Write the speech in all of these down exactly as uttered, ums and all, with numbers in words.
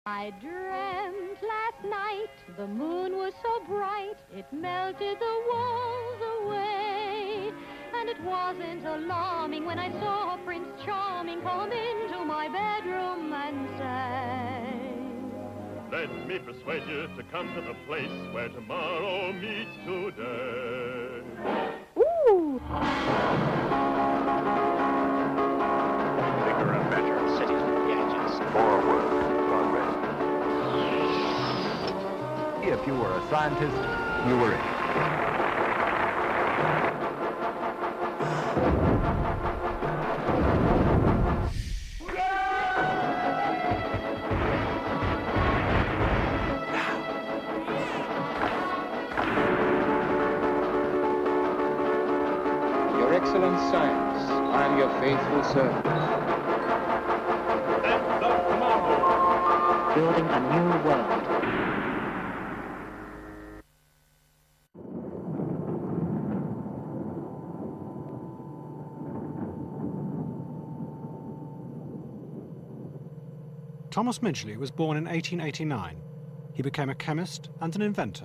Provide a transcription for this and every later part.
I dreamt last night the moon was so bright it melted the walls away, and it wasn't alarming when I saw Prince Charming come into my bedroom and say, let me persuade you to come to the place where tomorrow meets today. Ooh! Bigger and better cities and gadgets. Forward. If you were a scientist, you were in. Your excellent science, I am your faithful servant. And the tomorrow. Building a new world. Thomas Midgley was born in eighteen eighty-nine. He became a chemist and an inventor.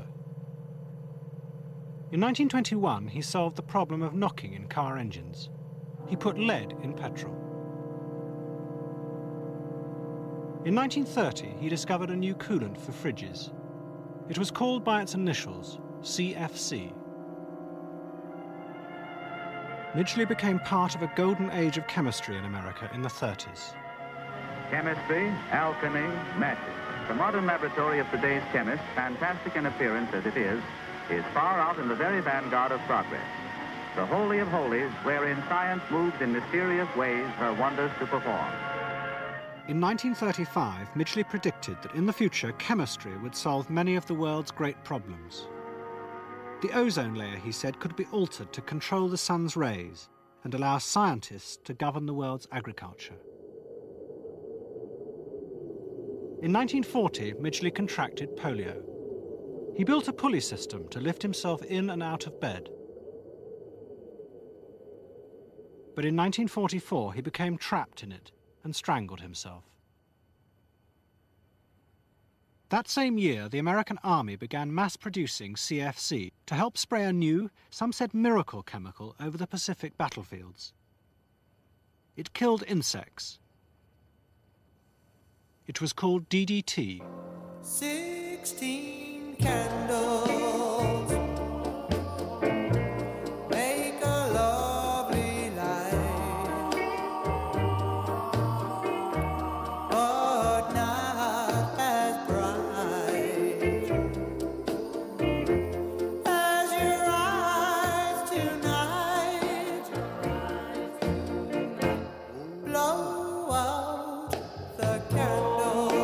In nineteen twenty-one, he solved the problem of knocking in car engines. He put lead in petrol. In nineteen thirty, he discovered a new coolant for fridges. It was called by its initials, C F C. Midgley became part of a golden age of chemistry in America in the thirties. Chemistry, alchemy, magic. The modern laboratory of today's chemist, fantastic in appearance as it is, is far out in the very vanguard of progress. The holy of holies, wherein science moves in mysterious ways her wonders to perform. In nineteen thirty-five, Midgley predicted that in the future, chemistry would solve many of the world's great problems. The ozone layer, he said, could be altered to control the sun's rays and allow scientists to govern the world's agriculture. In nineteen forty, Midgley contracted polio. He built a pulley system to lift himself in and out of bed. But in nineteen forty-four, he became trapped in it and strangled himself. That same year, the American Army began mass-producing C F C to help spray a new, some said miracle chemical over the Pacific battlefields. It killed insects. It was called D D T. Sixteen candles make a lovely light, but not as bright as your eyes tonight. Blow out the candle.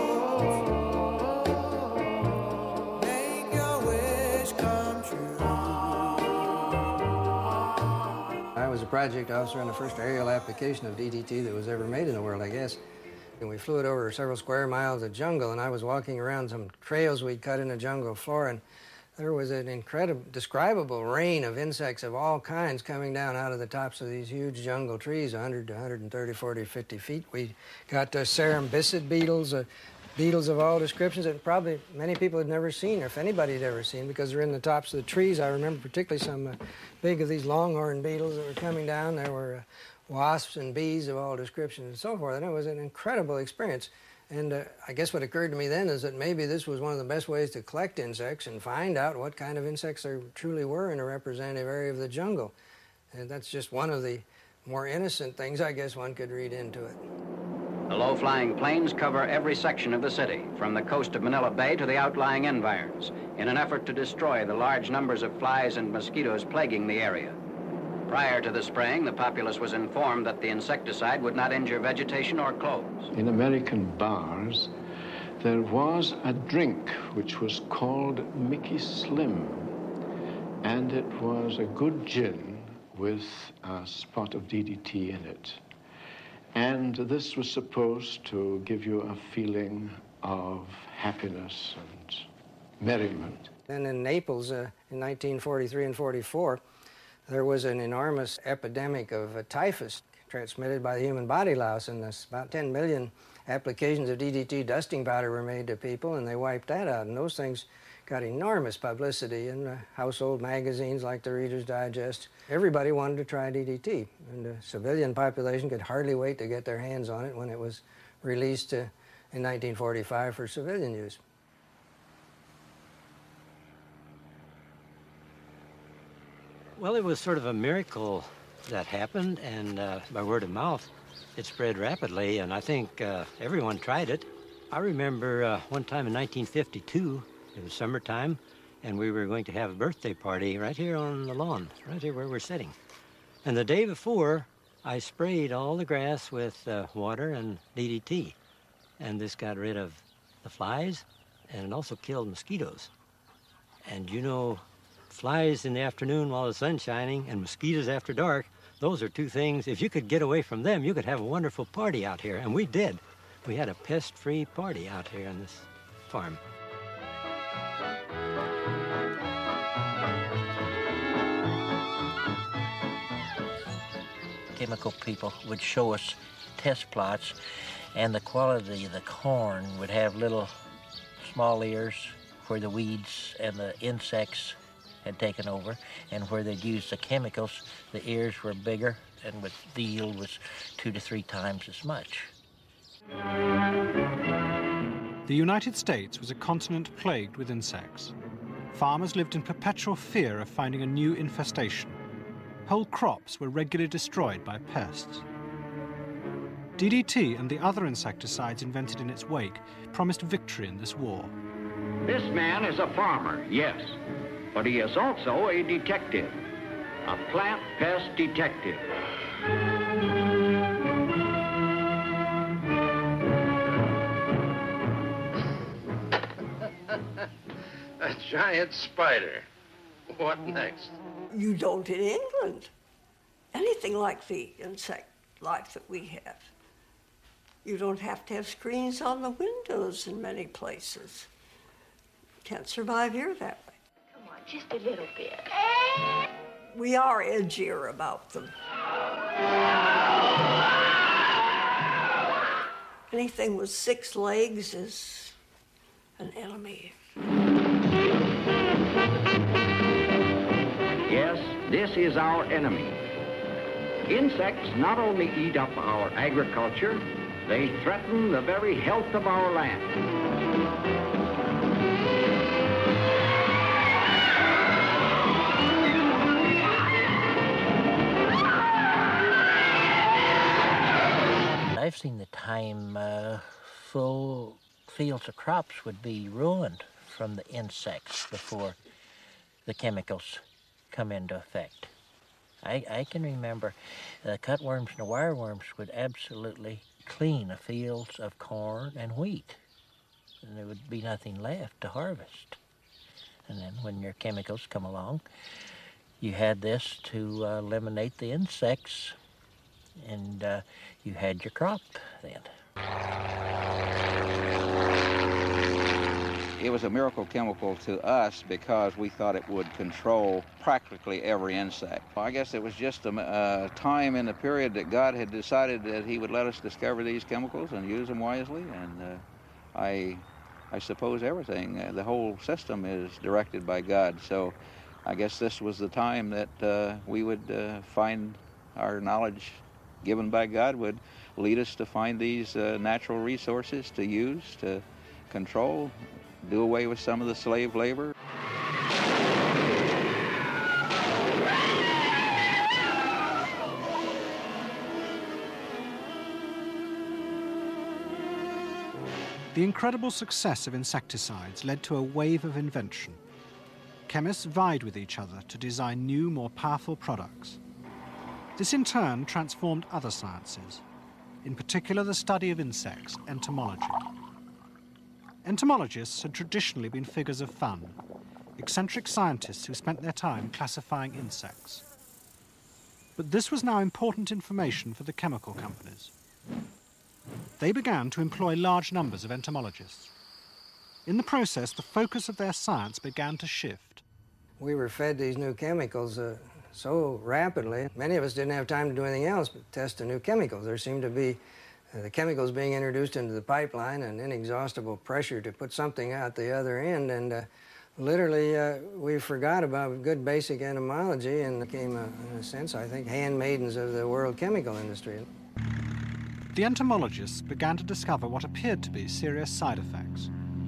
I was a project officer on the first aerial application of D D T that was ever made in the world, I guess. And we flew it over several square miles of jungle, and I was walking around some trails we'd cut in the jungle floor, and there was an incredible, describable rain of insects of all kinds coming down out of the tops of these huge jungle trees, one hundred to one hundred thirty, forty, fifty feet. We got uh, cerambycid beetles, uh, beetles of all descriptions that probably many people had never seen, or if anybody had ever seen, because they're in the tops of the trees. I remember particularly some uh, big of these longhorn beetles that were coming down. There were uh, wasps and bees of all descriptions and so forth, and it was an incredible experience. And uh, I guess what occurred to me then is that maybe this was one of the best ways to collect insects and find out what kind of insects there truly were in a representative area of the jungle. And that's just one of the more innocent things I guess one could read into it. The low-flying planes cover every section of the city, from the coast of Manila Bay to the outlying environs, in an effort to destroy the large numbers of flies and mosquitoes plaguing the area. Prior to the spraying, the populace was informed that the insecticide would not injure vegetation or clothes. In American bars, there was a drink which was called Mickey Slim, and it was a good gin with a spot of D D T in it. And this was supposed to give you a feeling of happiness and merriment. And in Naples, uh, in nineteen forty-three and forty-four, there was an enormous epidemic of uh, typhus transmitted by the human body louse, and there's about ten million applications of D D T dusting powder were made to people, and they wiped that out. And those things got enormous publicity in uh, household magazines like the Reader's Digest. Everybody wanted to try D D T, and the civilian population could hardly wait to get their hands on it when it was released uh, in nineteen forty-five for civilian use. Well, it was sort of a miracle that happened, and uh, by word of mouth, it spread rapidly, and I think uh, everyone tried it. I remember uh, one time in nineteen fifty-two, it was summertime, and we were going to have a birthday party right here on the lawn, right here where we're sitting. And the day before, I sprayed all the grass with uh, water and D D T, and this got rid of the flies, and it also killed mosquitoes. And you know, flies in the afternoon while the sun's shining and mosquitoes after dark, those are two things, if you could get away from them, you could have a wonderful party out here, and we did. We had a pest-free party out here on this farm. Chemical people would show us test plots, and the quality of the corn would have little small ears where the weeds and the insects had taken over, and where they'd used the chemicals, the ears were bigger, and with the yield was two to three times as much. The United States was a continent plagued with insects. Farmers lived in perpetual fear of finding a new infestation. Whole crops were regularly destroyed by pests. D D T and the other insecticides invented in its wake promised victory in this war. This man is a farmer, yes, but he is also a detective, a plant pest detective. A giant spider. What next? You don't in England. Anything like the insect life that we have. You don't have to have screens on the windows in many places. Can't survive here that way. Come on, just a little bit. We are edgier about them. Anything with six legs is an enemy. Yes, this is our enemy. Insects not only eat up our agriculture, they threaten the very health of our land. I've seen the time uh, full fields of crops would be ruined from the insects before the chemicals come into effect. I, I can remember the cutworms and the wireworms would absolutely clean the fields of corn and wheat, and there would be nothing left to harvest. And then when your chemicals come along, you had this to uh, eliminate the insects, and uh, you had your crop then. It was a miracle chemical to us because we thought it would control practically every insect. I guess it was just a uh, time in the period that God had decided that he would let us discover these chemicals and use them wisely, and uh, I, I suppose everything, uh, the whole system is directed by God, so I guess this was the time that uh, we would uh, find our knowledge given by God would lead us to find these uh, natural resources to use, to control, do away with some of the slave labor. The incredible success of insecticides led to a wave of invention. Chemists vied with each other to design new, more powerful products. This in turn transformed other sciences, in particular the study of insects, entomology. Entomologists had traditionally been figures of fun, eccentric scientists who spent their time classifying insects. But this was now important information for the chemical companies. They began to employ large numbers of entomologists. In the process, the focus of their science began to shift. We were fed these new chemicals uh, so rapidly, many of us didn't have time to do anything else but test the new chemicals. There seemed to be the chemicals being introduced into the pipeline, an inexhaustible pressure to put something out the other end, and uh, literally uh, we forgot about good basic entomology and became, uh, in a sense, I think, handmaidens of the world chemical industry. The entomologists began to discover what appeared to be serious side effects.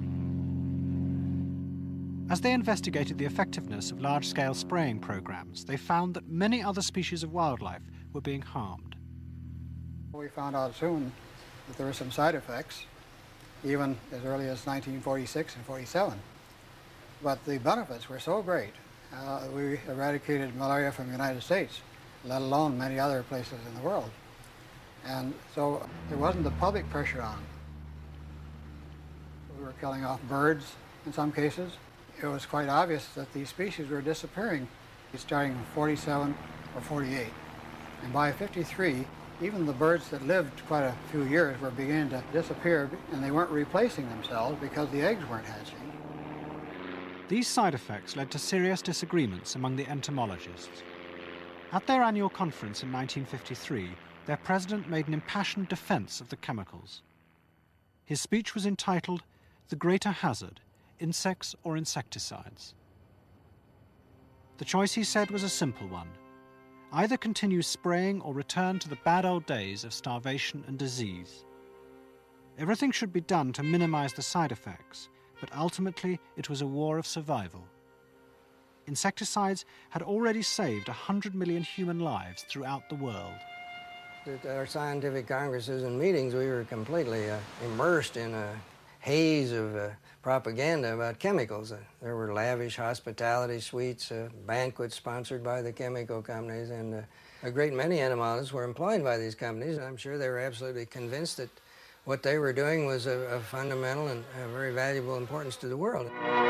As they investigated the effectiveness of large-scale spraying programs, they found that many other species of wildlife were being harmed. We found out soon that there were some side effects, even as early as nineteen forty-six and forty-seven. But the benefits were so great. Uh, we eradicated malaria from the United States, let alone many other places in the world. And so there wasn't the public pressure on. We were killing off birds in some cases. It was quite obvious that these species were disappearing starting in forty-seven or forty-eight. And by fifty-three, even the birds that lived quite a few years were beginning to disappear, and they weren't replacing themselves because the eggs weren't hatching. These side effects led to serious disagreements among the entomologists. At their annual conference in nineteen fifty-three, their president made an impassioned defense of the chemicals. His speech was entitled, "The Greater Hazard, Insects or Insecticides." The choice, he said, was a simple one. Either continue spraying or return to the bad old days of starvation and disease. Everything should be done to minimize the side effects, but ultimately it was a war of survival. Insecticides had already saved one hundred million human lives throughout the world. At our scientific congresses and meetings, we were completely uh, immersed in a haze of uh, propaganda about chemicals. Uh, there were lavish hospitality suites, uh, banquets sponsored by the chemical companies, and uh, a great many entomologists were employed by these companies. I'm sure they were absolutely convinced that what they were doing was of, of fundamental and uh, very valuable importance to the world.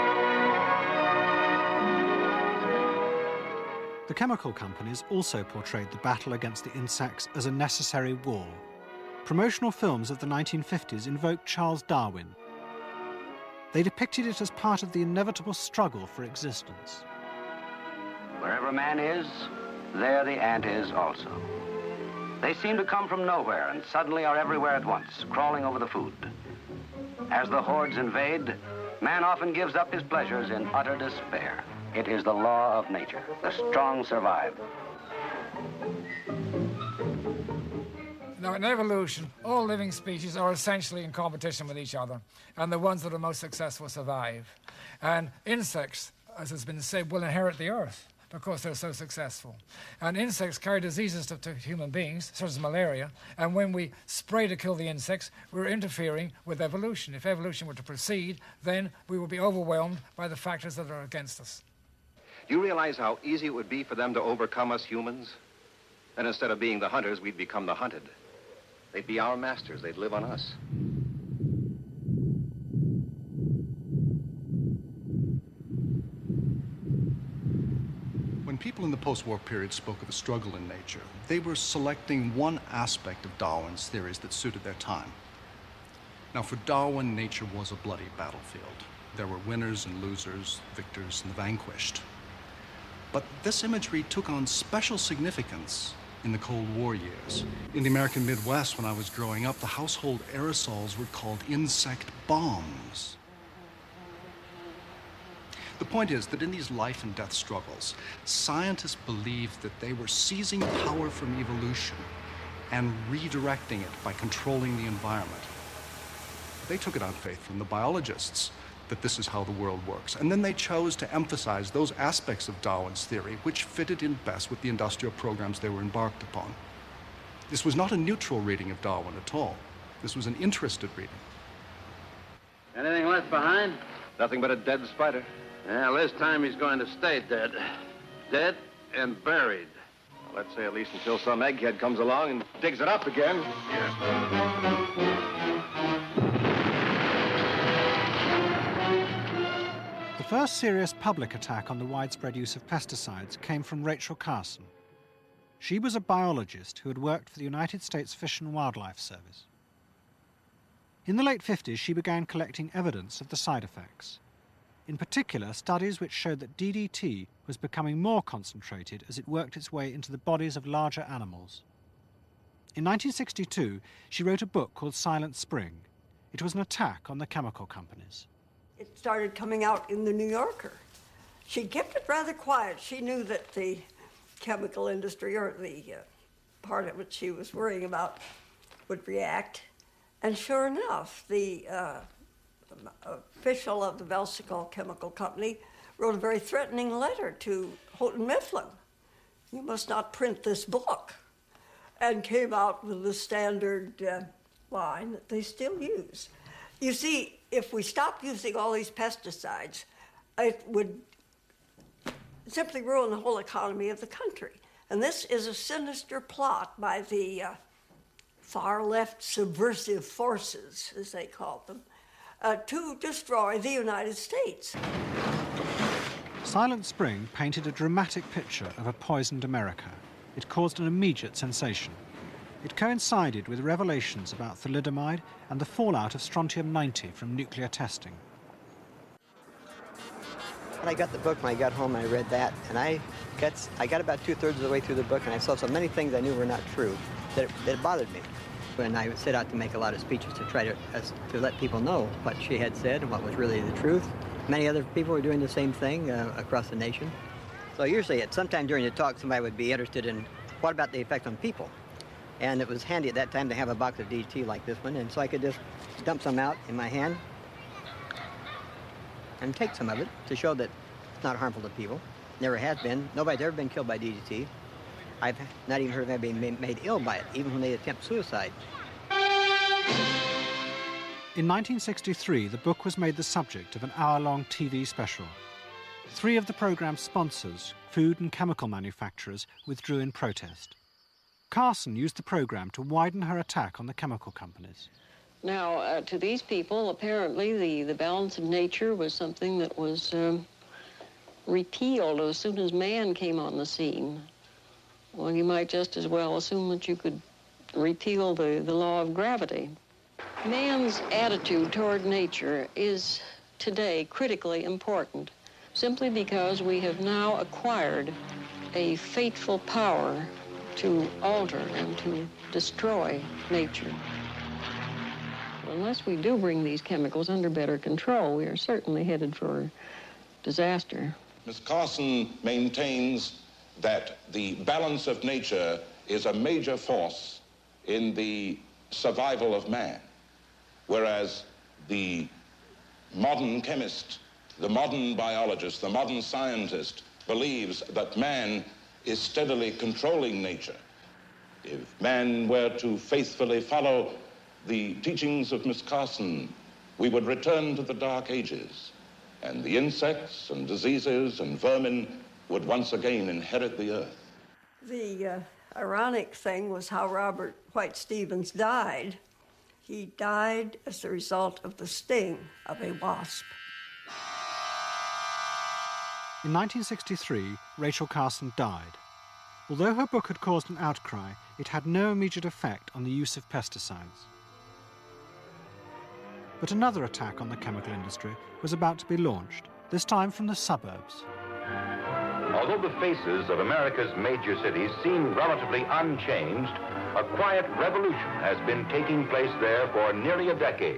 The chemical companies also portrayed the battle against the insects as a necessary war. Promotional films of the nineteen fifties invoked Charles Darwin. They depicted it as part of the inevitable struggle for existence. Wherever man is, there the ant is also. They seem to come from nowhere and suddenly are everywhere at once, crawling over the food. As the hordes invade, man often gives up his pleasures in utter despair. It is the law of nature. The strong survive. Now, in evolution, all living species are essentially in competition with each other, and the ones that are most successful survive. And insects, as has been said, will inherit the earth because they're so successful. And insects carry diseases to, to human beings, such as malaria, and when we spray to kill the insects, we're interfering with evolution. If evolution were to proceed, then we will be overwhelmed by the factors that are against us. Do you realize how easy it would be for them to overcome us humans? Then instead of being the hunters, we'd become the hunted. They'd be our masters. They'd live on us. When people in the post-war period spoke of a struggle in nature, they were selecting one aspect of Darwin's theories that suited their time. Now, for Darwin, nature was a bloody battlefield. There were winners and losers, victors and the vanquished. But this imagery took on special significance in the Cold War years. In the American Midwest, when I was growing up, the household aerosols were called insect bombs. The point is that in these life and death struggles, scientists believed that they were seizing power from evolution and redirecting it by controlling the environment. They took it on faith from the biologists that this is how the world works. And then they chose to emphasize those aspects of Darwin's theory which fitted in best with the industrial programs they were embarked upon. This was not a neutral reading of Darwin at all. This was an interested reading. Anything left behind? Nothing but a dead spider. Well, this time he's going to stay dead. Dead and buried. Well, let's say at least until some egghead comes along and digs it up again. The first serious public attack on the widespread use of pesticides came from Rachel Carson. She was a biologist who had worked for the United States Fish and Wildlife Service. In the late fifties, she began collecting evidence of the side effects. In particular, studies which showed that D D T was becoming more concentrated as it worked its way into the bodies of larger animals. In nineteen sixty-two, she wrote a book called Silent Spring. It was an attack on the chemical companies. It started coming out in the New Yorker. She kept it rather quiet. She knew that the chemical industry, or the uh, part of it she was worrying about, would react. And sure enough, the uh, official of the Velsicol Chemical Company wrote a very threatening letter to Houghton Mifflin. You must not print this book. And came out with the standard uh, line that they still use. You see, if we stopped using all these pesticides, it would simply ruin the whole economy of the country. And this is a sinister plot by the uh, far-left subversive forces, as they called them, uh, to destroy the United States. Silent Spring painted a dramatic picture of a poisoned America. It caused an immediate sensation. It coincided with revelations about thalidomide and the fallout of strontium ninety from nuclear testing. When I got the book, when I got home, I read that, and I got, I got about two-thirds of the way through the book, and I saw so many things I knew were not true that it, that it bothered me. When I set out to make a lot of speeches to try to, uh, to let people know what she had said and what was really the truth, many other people were doing the same thing uh, across the nation. So usually at some time during the talk, somebody would be interested in what about the effect on people? And it was handy at that time to have a box of D D T like this one, and so I could just dump some out in my hand and take some of it to show that it's not harmful to people. Never has been. Nobody's ever been killed by D D T. I've not even heard of anybody being made ill by it, even when they attempt suicide. In nineteen sixty-three, the book was made the subject of an hour-long T V special. Three of the programme's sponsors, food and chemical manufacturers, withdrew in protest. Carson used the programme to widen her attack on the chemical companies. Now, uh, to these people, apparently the, the balance of nature was something that was um, repealed as soon as man came on the scene. Well, you might just as well assume that you could repeal the, the law of gravity. Man's attitude toward nature is today critically important, simply because we have now acquired a fateful power to alter and to destroy nature. Unless we do bring these chemicals under better control, we are certainly headed for disaster. Miz Carson maintains that the balance of nature is a major force in the survival of man, whereas the modern chemist, the modern biologist, the modern scientist believes that man is steadily controlling nature. If man were to faithfully follow the teachings of Miss Carson, we would return to the Dark Ages, and the insects and diseases and vermin would once again inherit the earth. The uh, ironic thing was how Robert White Stevens died. He died as a result of the sting of a wasp. In nineteen sixty-three, Rachel Carson died. Although her book had caused an outcry, it had no immediate effect on the use of pesticides. But another attack on the chemical industry was about to be launched, this time from the suburbs. Although the faces of America's major cities seem relatively unchanged, a quiet revolution has been taking place there for nearly a decade.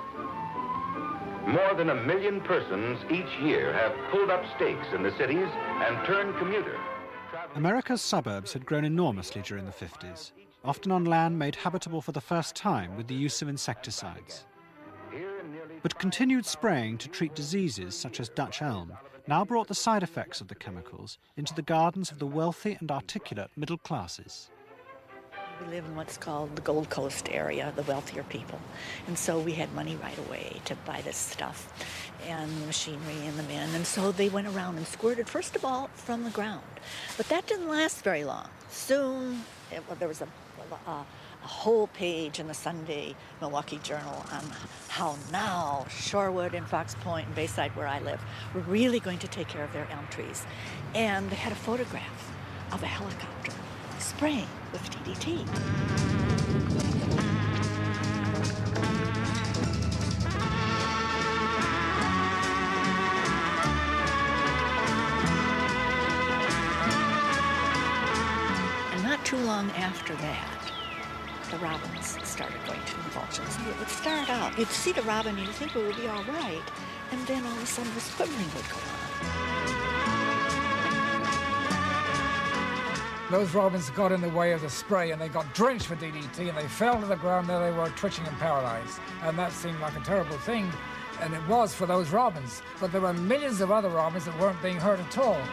More than a million persons each year have pulled up stakes in the cities and turned commuter. America's suburbs had grown enormously during the fifties, often on land made habitable for the first time with the use of insecticides. But continued spraying to treat diseases such as Dutch elm now brought the side effects of the chemicals into the gardens of the wealthy and articulate middle classes. We live in what's called the Gold Coast area, the wealthier people. And so we had money right away to buy this stuff and the machinery and the men. And so they went around and squirted, first of all, from the ground. But that didn't last very long. Soon, it, well, there was a, a, a whole page in the Sunday Milwaukee Journal on how now Shorewood and Fox Point and Bayside, where I live, were really going to take care of their elm trees. And they had a photograph of a helicopter spraying with D D T. And not too long after that, the robins started going to convulsions. It would start out, you'd see the robin and you'd think it would be all right, and then all of a sudden this quivering would go on. Those robins got in the way of the spray and they got drenched with D D T and they fell to the ground. There they were, twitching and paralyzed. And that seemed like a terrible thing, and it was for those robins. But there were millions of other robins that weren't being hurt at all.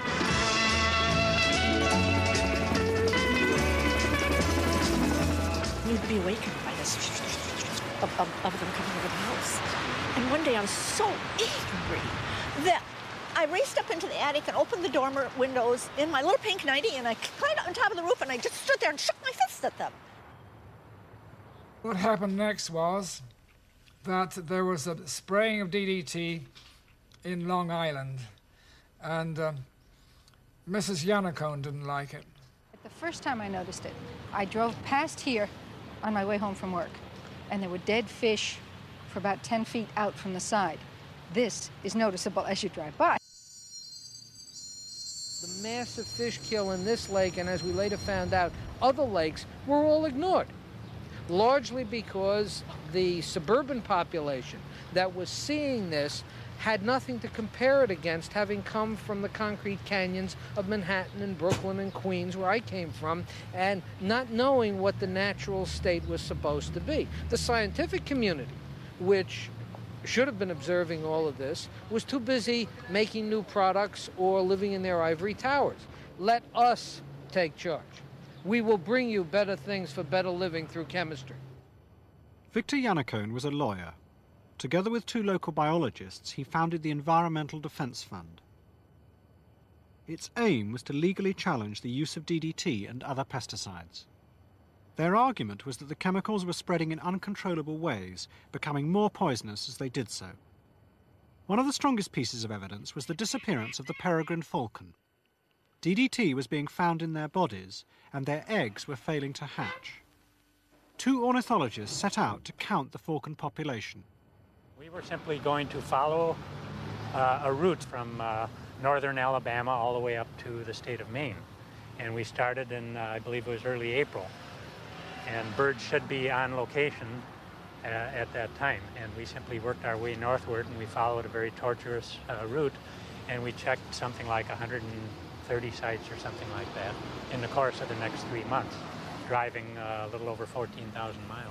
You'd be awakened by this of, of, of them coming over the house. And one day I was so angry that I raced up into the attic and opened the dormer windows in my little pink nightie, and I climbed on top of the roof and I just stood there and shook my fist at them. What happened next was that there was a spraying of D D T in Long Island, and um, Missus Yanacone didn't like it. The first time I noticed it, I drove past here on my way home from work, and there were dead fish for about ten feet out from the side. This is noticeable as you drive by. The massive fish kill in this lake, and as we later found out, other lakes, were all ignored, largely because the suburban population that was seeing this had nothing to compare it against, having come from the concrete canyons of Manhattan and Brooklyn and Queens, where I came from, and not knowing what the natural state was supposed to be. The scientific community, which should have been observing all of this, was too busy making new products or living in their ivory towers. Let us take charge. We will bring you better things for better living through chemistry. Victor Yanacone was a lawyer. Together with two local biologists, he founded the Environmental Defense Fund. Its aim was to legally challenge the use of D D T and other pesticides. Their argument was that the chemicals were spreading in uncontrollable ways, becoming more poisonous as they did so. One of the strongest pieces of evidence was the disappearance of the peregrine falcon. D D T was being found in their bodies, and their eggs were failing to hatch. Two ornithologists set out to count the falcon population. We were simply going to follow uh, a route from uh, northern Alabama all the way up to the state of Maine. And we started in, uh, I believe it was early April. And birds should be on location uh, at that time. And we simply worked our way northward, and we followed a very tortuous uh, route. And we checked something like one hundred thirty sites or something like that in the course of the next three months, driving uh, a little over fourteen thousand miles.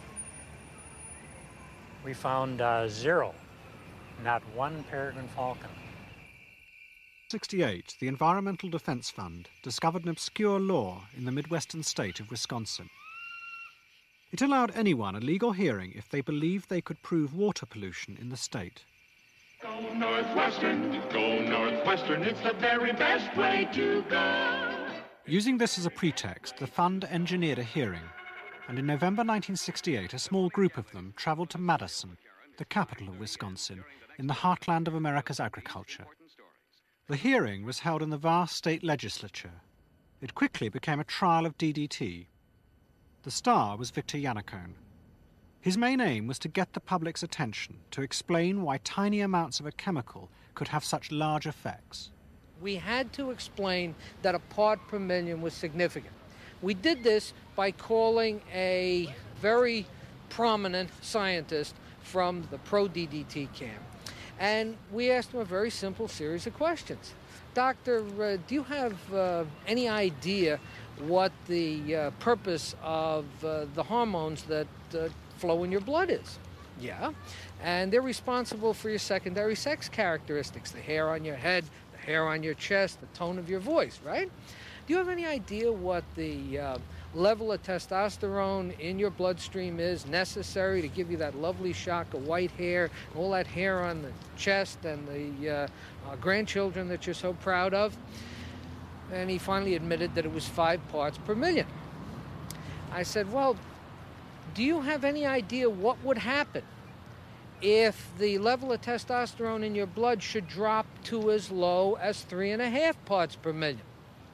We found uh, zero, not one peregrine falcon. In sixty-eight, the Environmental Defense Fund discovered an obscure law in the Midwestern state of Wisconsin. It allowed anyone a legal hearing if they believed they could prove water pollution in the state. Go Northwestern, go Northwestern, it's the very best way to go. Using this as a pretext, the fund engineered a hearing, and in November nineteen sixty-eight, a small group of them traveled to Madison, the capital of Wisconsin, in the heartland of America's agriculture. The hearing was held in the vast state legislature. It quickly became a trial of D D T. The star was Victor Yanacone. His main aim was to get the public's attention, to explain why tiny amounts of a chemical could have such large effects. We had to explain that a part per million was significant. We did this by calling a very prominent scientist from the pro-D D T camp. And we asked him a very simple series of questions. Doctor, uh, do you have uh, any idea what the uh, purpose of uh, the hormones that uh, flow in your blood is? Yeah. And they're responsible for your secondary sex characteristics, the hair on your head, the hair on your chest, the tone of your voice, right? Do you have any idea what the uh, level of testosterone in your bloodstream is necessary to give you that lovely shock of white hair, all that hair on the chest and the uh, uh, grandchildren that you're so proud of? And he finally admitted that it was five parts per million. I said, well, do you have any idea what would happen if the level of testosterone in your blood should drop to as low as three and a half parts per million?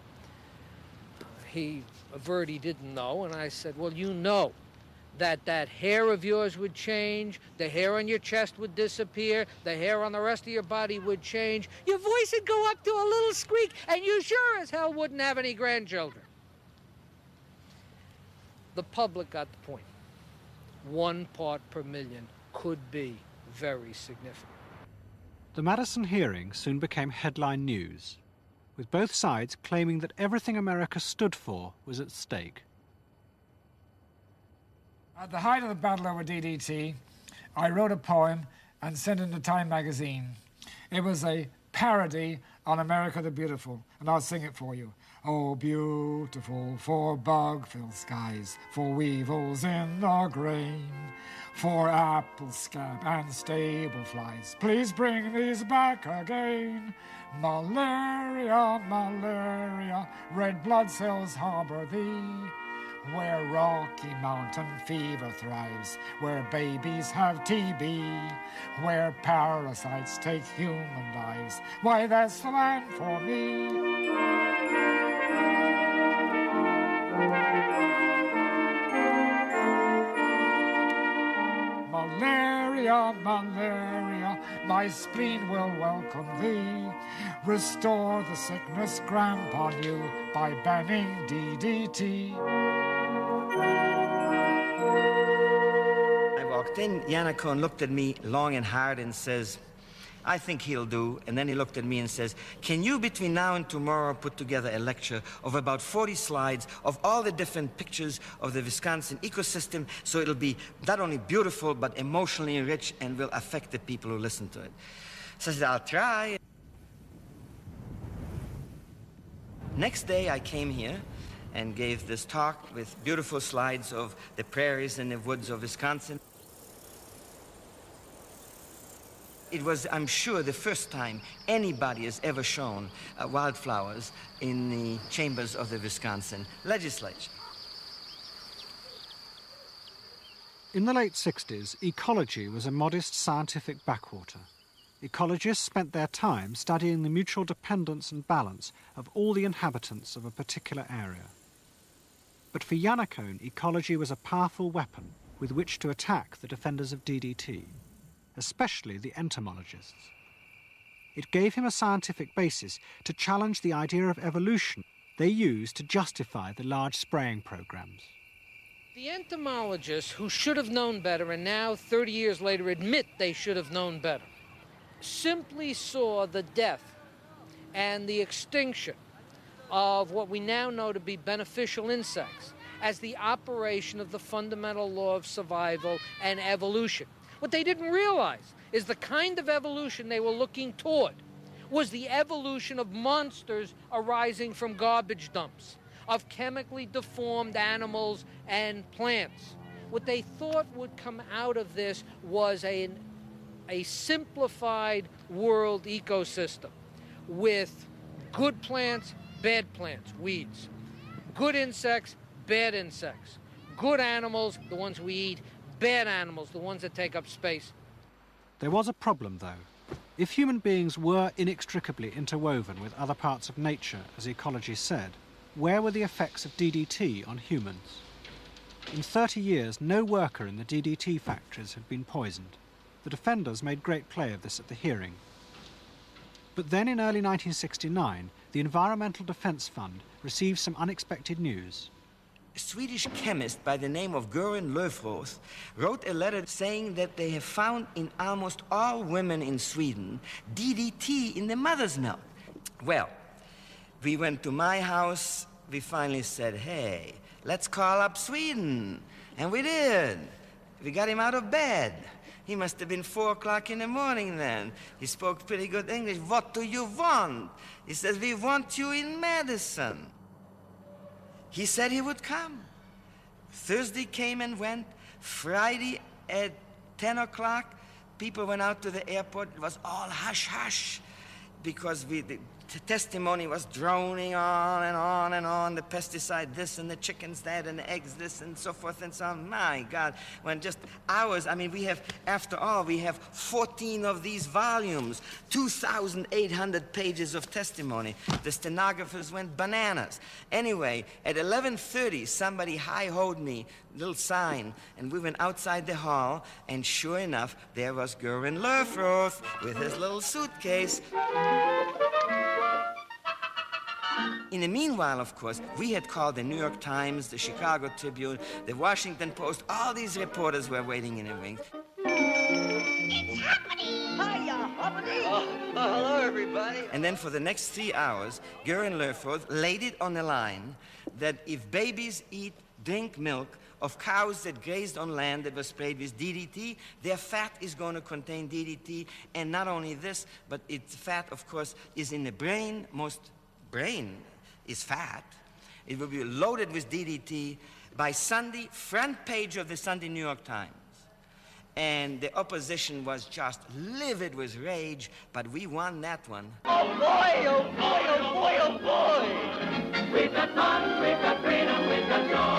He averred he didn't know, and I said, well, you know that that hair of yours would change, the hair on your chest would disappear, the hair on the rest of your body would change, your voice would go up to a little squeak, and you sure as hell wouldn't have any grandchildren. The public got the point. One part per million could be very significant. The Madison hearing soon became headline news, with both sides claiming that everything America stood for was at stake. At the height of the battle over D D T, I wrote a poem and sent it to Time magazine. It was a parody on America the Beautiful, and I'll sing it for you. Oh, beautiful for bug-filled skies, for weevils in the grain, for apple scab and stable flies, please bring these back again. Malaria, malaria, red blood cells harbor thee, where Rocky Mountain fever thrives, where babies have T B, where parasites take human lives. Why, that's the land for me. Malaria, malaria, my spleen will welcome thee. Restore the sickness cramp on you by banning D D T. I walked in, Yannicone looked at me long and hard and says, I think he'll do. And then he looked at me and says, can you between now and tomorrow put together a lecture of about forty slides of all the different pictures of the Wisconsin ecosystem, so it'll be not only beautiful but emotionally rich and will affect the people who listen to it. So I said, I'll try. Next day I came here and gave this talk with beautiful slides of the prairies and the woods of Wisconsin. It was, I'm sure, the first time anybody has ever shown uh, wildflowers in the chambers of the Wisconsin legislature. In the late sixties, ecology was a modest scientific backwater. Ecologists spent their time studying the mutual dependence and balance of all the inhabitants of a particular area. But for Yannicone, ecology was a powerful weapon with which to attack the defenders of D D T, especially the entomologists. It gave him a scientific basis to challenge the idea of evolution they used to justify the large spraying programs. The entomologists, who should have known better and now, thirty years later, admit they should have known better, simply saw the death and the extinction of what we now know to be beneficial insects as the operation of the fundamental law of survival and evolution. What they didn't realize is the kind of evolution they were looking toward was the evolution of monsters arising from garbage dumps, of chemically deformed animals and plants. What they thought would come out of this was a, a simplified world ecosystem with good plants, bad plants, weeds, good insects, bad insects, good animals, the ones we eat, bad animals, the ones that take up space. There was a problem, though. If human beings were inextricably interwoven with other parts of nature, as ecology said, where were the effects of D D T on humans? In thirty years, no worker in the D D T factories had been poisoned. The defenders made great play of this at the hearing. But then in early nineteen sixty-nine, the Environmental Defense Fund received some unexpected news. A Swedish chemist by the name of Göran Löfroth wrote a letter saying that they have found in almost all women in Sweden D D T in the mother's milk. Well, we went to my house. We finally said, hey, let's call up Sweden. And we did. We got him out of bed. He must have been four o'clock in the morning then. He spoke pretty good English. What do you want? He says, we want you in Madison. He said he would come. Thursday came and went. Friday at ten o'clock, people went out to the airport. It was all hush-hush because we, the t testimony was droning on and on and on. The pesticide this and the chickens that and the eggs this and so forth and so on. My God, when just hours, I mean, we have, after all, we have fourteen of these volumes, two thousand eight hundred pages of testimony. The stenographers went bananas. Anyway, at eleven thirty, somebody hi-hoed me, little sign, and we went outside the hall, and sure enough, there was Göran Löfroth with his little suitcase. In the meanwhile, of course, we had called the New York Times, the Chicago Tribune, the Washington Post. All these reporters were waiting in the wings. It's happening! Hiya, Hoppity! Oh, oh, hello, everybody. And then for the next three hours, Göran Löfroth laid it on the line that if babies eat, drink milk of cows that grazed on land that was sprayed with D D T, their fat is going to contain D D T. And not only this, but its fat, of course, is in the brain. Most brain is fat. It will be loaded with D D T. By Sunday, front page of the Sunday New York Times. And the opposition was just livid with rage, but we won that one. Oh boy, oh boy, oh boy, oh boy! We've got fun, we've got freedom, we've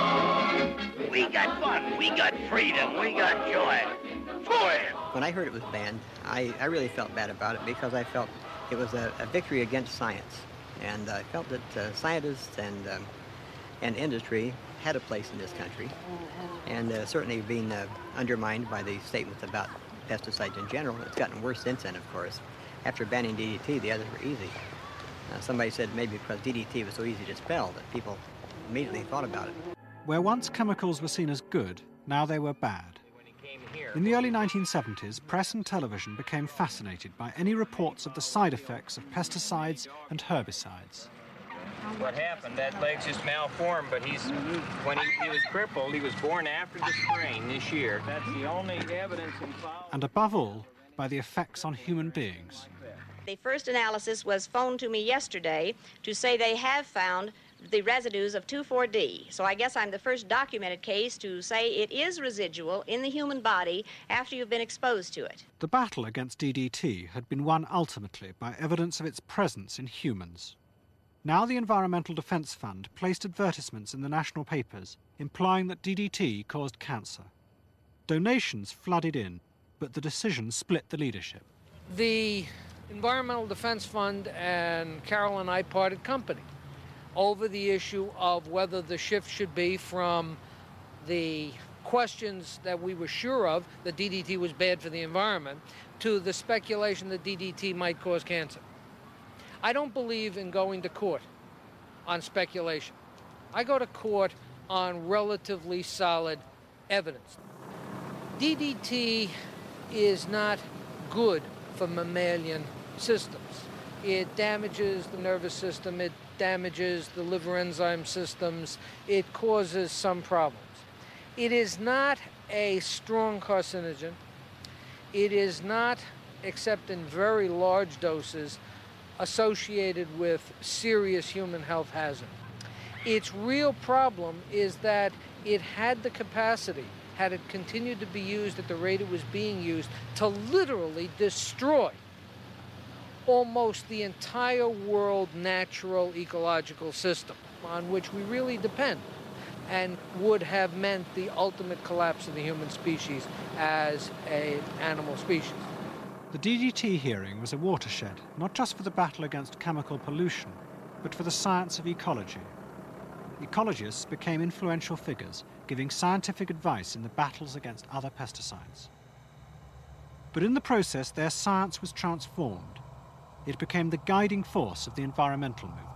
got joy. We got fun, we got freedom, we got joy. Boy! When I heard it was banned, I, I really felt bad about it because I felt it was a, a victory against science. And I felt that uh, scientists and, um, and industry had a place in this country, and uh, certainly being uh, undermined by the statements about pesticides in general. It's gotten worse since then, of course. After banning D D T, the others were easy. Uh, somebody said maybe because D D T was so easy to spell that people immediately thought about it. Where once chemicals were seen as good, now they were bad. In the early nineteen seventies, press and television became fascinated by any reports of the side effects of pesticides and herbicides. What happened, that leg's just malformed, but he's, when he, he was crippled, he was born after the sprain this year. That's the only evidence involved. And above all, by the effects on human beings. The first analysis was phoned to me yesterday to say they have found the residues of two four D. So I guess I'm the first documented case to say it is residual in the human body after you've been exposed to it. The battle against D D T had been won ultimately by evidence of its presence in humans. Now the Environmental Defence Fund placed advertisements in the national papers implying that D D T caused cancer. Donations flooded in, but the decision split the leadership. The Environmental Defense Fund and Carol and I parted company over the issue of whether the shift should be from the questions that we were sure of, that D D T was bad for the environment, to the speculation that D D T might cause cancer. I don't believe in going to court on speculation. I go to court on relatively solid evidence. D D T is not good for mammalian systems. It damages the nervous system, it damages the liver enzyme systems, it causes some problems. It is not a strong carcinogen. It is not, except in very large doses, associated with serious human health hazard. Its real problem is that it had the capacity, had it continued to be used at the rate it was being used, to literally destroy almost the entire world natural ecological system on which we really depend, and would have meant the ultimate collapse of the human species as an animal species. The D D T hearing was a watershed, not just for the battle against chemical pollution, but for the science of ecology. Ecologists became influential figures, giving scientific advice in the battles against other pesticides. But in the process, their science was transformed. It became the guiding force of the environmental movement.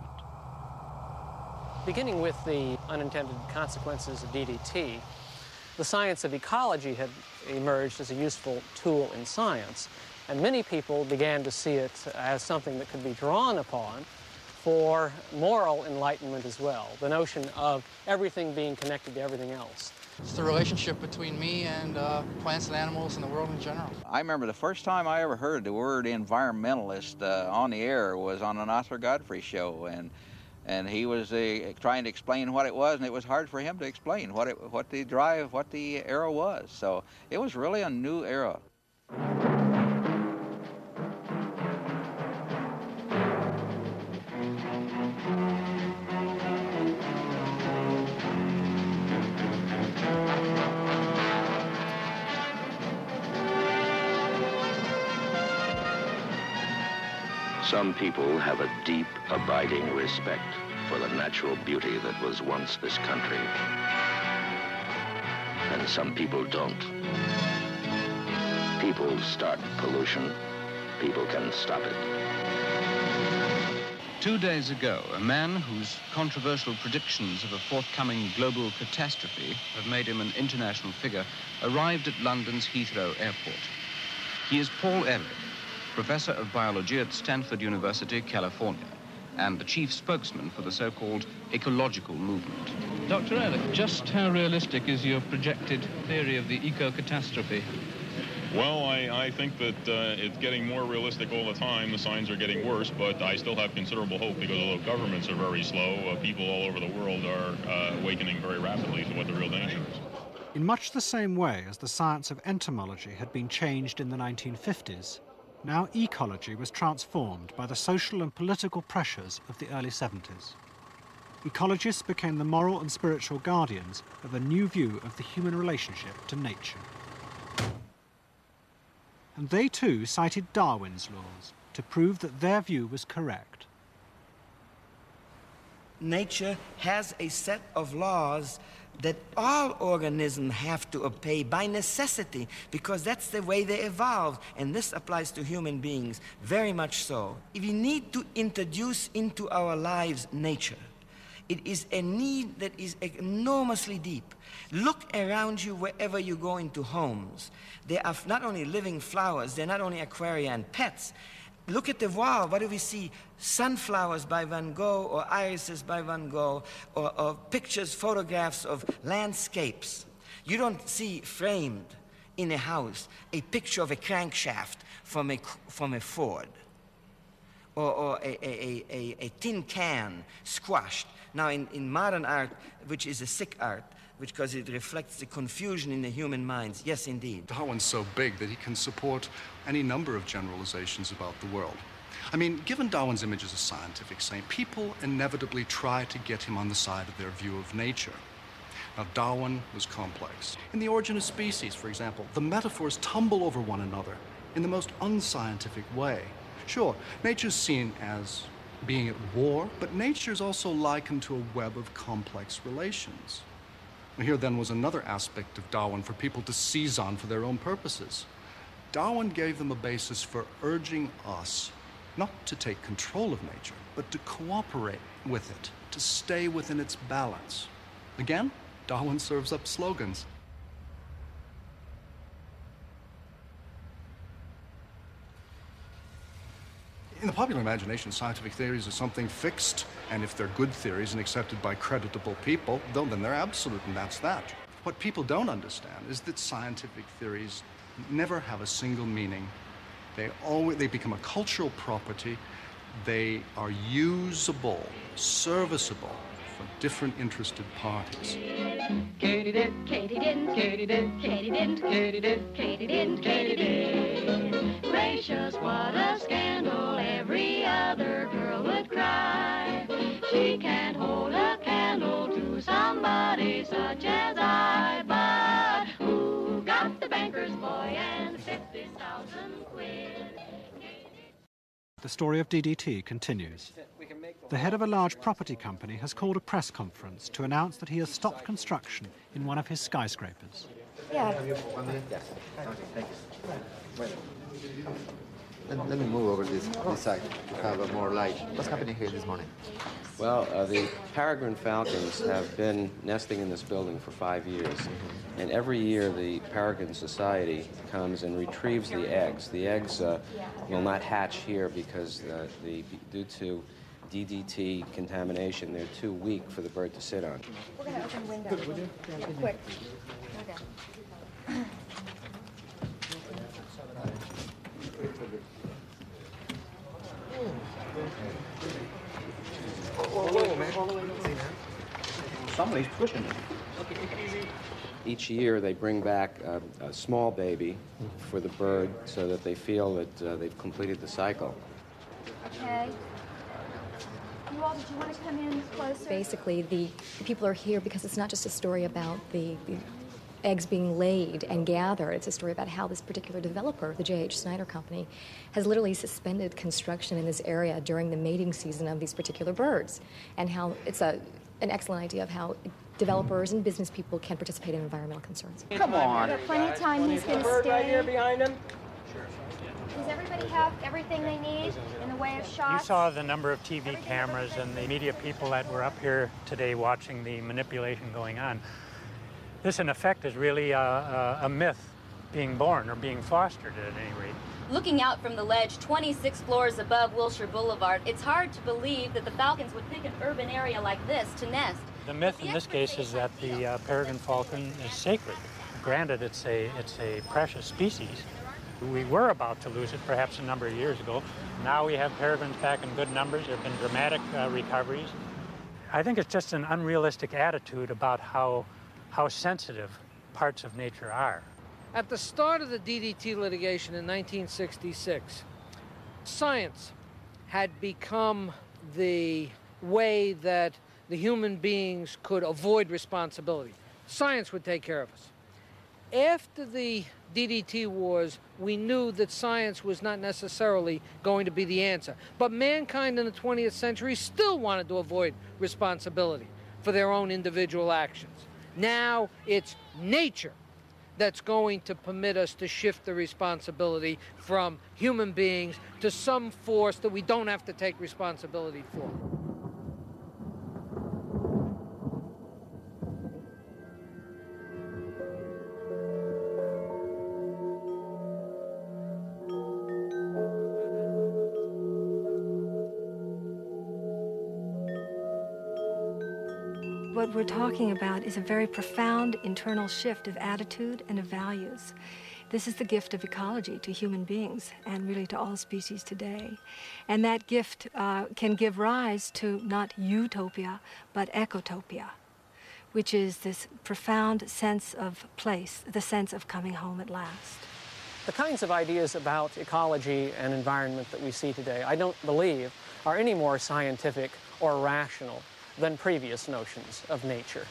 Beginning with the unintended consequences of D D T, the science of ecology had emerged as a useful tool in science, and many people began to see it as something that could be drawn upon for moral enlightenment as well, the notion of everything being connected to everything else. It's the relationship between me and uh, plants and animals and the world in general. I remember the first time I ever heard the word environmentalist uh, on the air was on an Arthur Godfrey show, and and he was uh, trying to explain what it was, and it was hard for him to explain what it, what the drive, what the era was. So it was really a new era. Some people have a deep, abiding respect for the natural beauty that was once this country. And some people don't. People start pollution. People can stop it. Two days ago, a man whose controversial predictions of a forthcoming global catastrophe have made him an international figure arrived at London's Heathrow Airport. He is Paul Ehrlich, professor of biology at Stanford University, California, and the chief spokesman for the so-called ecological movement. Doctor Ehrlich, just how realistic is your projected theory of the eco-catastrophe? Well, I, I think that uh, it's getting more realistic all the time. The signs are getting worse, but I still have considerable hope because although governments are very slow, uh, people all over the world are uh, awakening very rapidly to what the real danger is. In much the same way as the science of entomology had been changed in the nineteen fifties, now ecology was transformed by the social and political pressures of the early seventies. Ecologists became the moral and spiritual guardians of a new view of the human relationship to nature. And they too cited Darwin's laws to prove that their view was correct. Nature has a set of laws that all organisms have to obey by necessity, because that's the way they evolved, and this applies to human beings very much so. If we need to introduce into our lives nature, it is a need that is enormously deep. Look around you wherever you go into homes. There are not only living flowers, they're not only aquaria and pets. Look at the wall. What do we see? Sunflowers by Van Gogh, or irises by Van Gogh, or, or pictures, photographs of landscapes. You don't see framed in a house a picture of a crankshaft from a, from a Ford, or, or a, a, a, a tin can squashed. Now, in, in modern art, which is a sick art, because it reflects the confusion in the human minds. Yes, indeed. Darwin's so big that he can support any number of generalizations about the world. I mean, given Darwin's image as a scientific saint, people inevitably try to get him on the side of their view of nature. Now, Darwin was complex. In The Origin of Species, for example, the metaphors tumble over one another in the most unscientific way. Sure, nature's seen as being at war, but nature's also likened to a web of complex relations. Here then was another aspect of Darwin for people to seize on for their own purposes. Darwin gave them a basis for urging us not to take control of nature, but to cooperate with it, to stay within its balance. Again, Darwin serves up slogans. In the popular imagination, scientific theories are something fixed, and if they're good theories and accepted by creditable people, then they're absolute, and that's that. What people don't understand is that scientific theories never have a single meaning. They always they become a cultural property. They are usable, serviceable for different interested parties. Katy did, Katy didn't, Katy did, Katy didn't, Katy did, Katy didn't, Katy did. Gracious, what a scandal, every other girl would cry. She can't hold a candle to somebody such as I, but who got the banker's boy and fifty thousand quid? The story of D D T continues. The head of a large property company has called a press conference to announce that he has stopped construction in one of his skyscrapers. Yeah. Let, let me move over this, this side to have a more light. What's happening here this morning? Well, uh, the peregrine falcons have been nesting in this building for five years. Mm-hmm. And every year the Peregrine Society comes and retrieves the eggs. The eggs uh, will not hatch here because uh, the, due to D D T contamination, they're too weak for the bird to sit on. We're going to open the window. Quick. Okay. Whoa, whoa, man. Somebody's pushing it. Each year they bring back a, a small baby for the bird so that they feel that uh, they've completed the cycle. Okay. You all, did you want to come in closer? Basically, the, the people are here because it's not just a story about the, the eggs being laid and gathered. It's a story about how this particular developer, the J H Snyder Company, has literally suspended construction in this area during the mating season of these particular birds, and how it's a, an excellent idea of how developers and business people can participate in environmental concerns. Come on. We've got plenty of time. He's going to stay. Bird right here behind him. Does everybody have everything they need in the way the shots. You saw the number of T V cameras and the media people that were up here today watching the manipulation going on. This, in effect, is really a, a, a myth being born or being fostered at any rate. Looking out from the ledge twenty-six floors above Wilshire Boulevard, it's hard to believe that the falcons would pick an urban area like this to nest. The myth in this case is that the uh, peregrine falcon is sacred. Granted, it's a, it's a precious species. We were about to lose it perhaps a number of years ago. Now we have peregrines back in good numbers. There have been dramatic uh, recoveries. I think it's just an unrealistic attitude about how, how sensitive parts of nature are. At the start of the D D T litigation in nineteen sixty-six, science had become the way that the human beings could avoid responsibility. Science would take care of us. After the D D T wars, we knew that science was not necessarily going to be the answer. But mankind in the twentieth century still wanted to avoid responsibility for their own individual actions. Now it's nature that's going to permit us to shift the responsibility from human beings to some force that we don't have to take responsibility for. What we're talking about is a very profound internal shift of attitude and of values. This is the gift of ecology to human beings and really to all species today. And that gift uh, can give rise to not utopia, but ecotopia, which is this profound sense of place, the sense of coming home at last. The kinds of ideas about ecology and environment that we see today, I don't believe, are any more scientific or rational than previous notions of nature.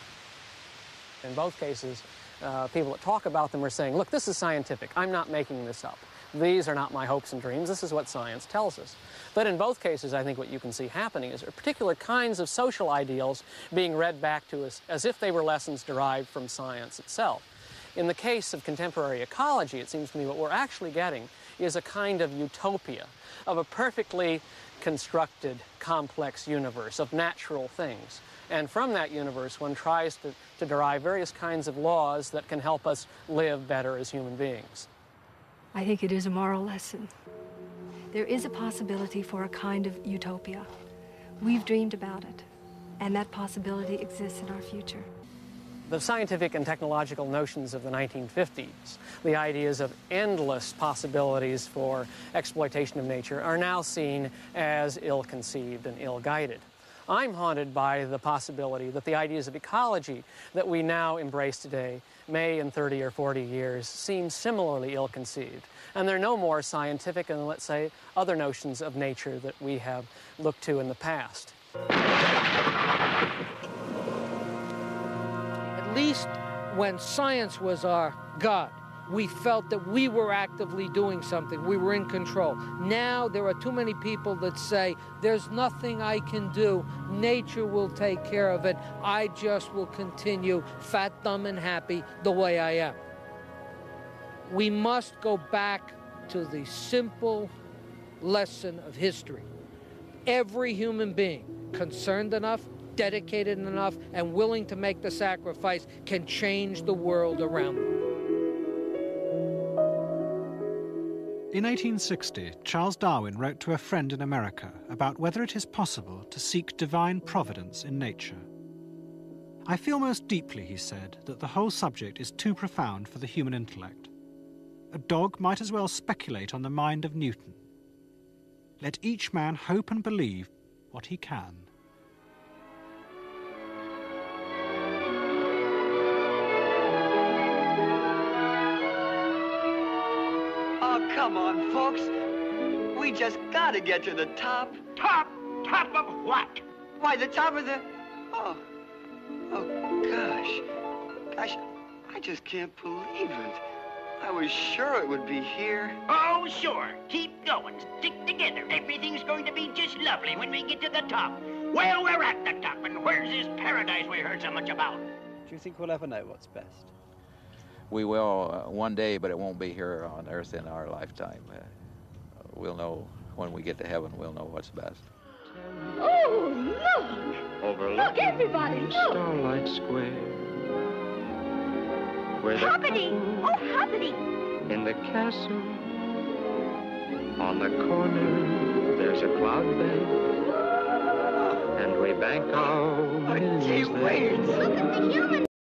In both cases, uh, people that talk about them are saying, look, this is scientific. I'm not making this up. These are not my hopes and dreams. This is what science tells us. But in both cases, I think what you can see happening is particular kinds of social ideals being read back to us as if they were lessons derived from science itself. In the case of contemporary ecology, it seems to me what we're actually getting is a kind of utopia of a perfectly constructed, complex universe of natural things. And from that universe, one tries to, to derive various kinds of laws that can help us live better as human beings. I think it is a moral lesson. There is a possibility for a kind of utopia. We've dreamed about it, and that possibility exists in our future. The scientific and technological notions of the nineteen fifties, the ideas of endless possibilities for exploitation of nature, are now seen as ill-conceived and ill-guided. I'm haunted by the possibility that the ideas of ecology that we now embrace today may in thirty or forty years seem similarly ill-conceived, and they're no more scientific than, let's say, other notions of nature that we have looked to in the past. At least when science was our God, we felt that we were actively doing something. We were in control. Now there are too many people that say, there's nothing I can do. Nature will take care of it. I just will continue fat, dumb, and happy the way I am. We must go back to the simple lesson of history. Every human being concerned enough, dedicated enough, and willing to make the sacrifice can change the world around them. In eighteen sixty, Charles Darwin wrote to a friend in America about whether it is possible to seek divine providence in nature. I feel most deeply, he said, that the whole subject is too profound for the human intellect. A dog might as well speculate on the mind of Newton. Let each man hope and believe what he can. Oh, come on, folks. We just gotta get to the top. Top? Top of what? Why, the top of the... Oh. Oh, gosh. Gosh, I just can't believe it. I was sure it would be here. Oh, sure. Keep going. Stick together. Everything's going to be just lovely when we get to the top. Well, we're at the top, and where's this paradise we heard so much about? Do you think we'll ever know what's best? We will uh, one day, but it won't be here on Earth in our lifetime. Uh, we'll know when we get to heaven, we'll know what's best. Oh, look! Overlooking Look, everybody, look! Starlight Square. Where the Hoppity! Oh, Hoppity! in the castle, on the corner, there's a cloud bank, and we bank our millions there. Look at the human